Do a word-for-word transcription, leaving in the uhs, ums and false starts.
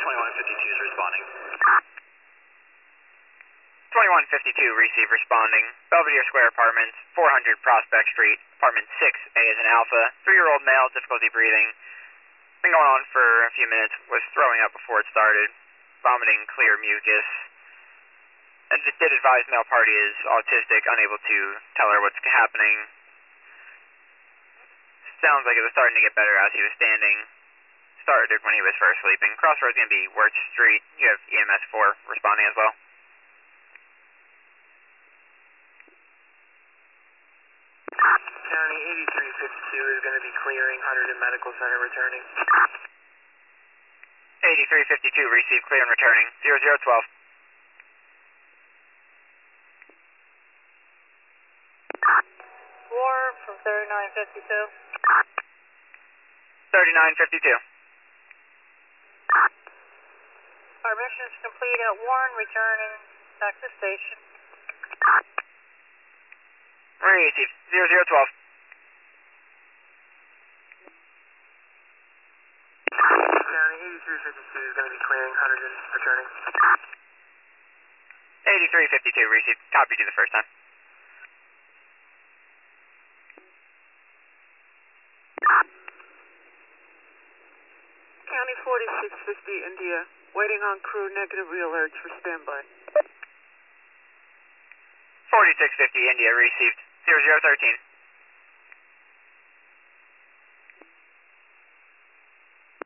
twenty-one fifty-two is responding. twenty-one fifty-two, receive responding. Belvedere Square Apartments, four hundred Prospect Street, apartment six A is an Alpha, three-year-old male, difficulty breathing. Been going on for a few minutes, was throwing up before it started, vomiting clear mucus. And it did advise male party is autistic, unable to tell her what's happening. Sounds like it was starting to get better as he was standing. Started when he was first sleeping. Crossroads going to be Wirtz Street. You have E M S four responding as well. County eighty-three fifty-two is going to be clearing, one hundred Medical Center returning. eighty-three fifty-two, receive, clear and returning. zero zero twelve. War from thirty-nine fifty-two. thirty-nine fifty-two. Our mission is complete at Warren, returning back to station. Receive, zero zero twelve. County eighty-three fifty-two is going to be clearing, one hundred returning. eighty-three fifty-two, receive, copy to the first time. County forty-six fifty, India, waiting on crew, negative re-alerts for standby. forty-six fifty, India, received, zero zero thirteen.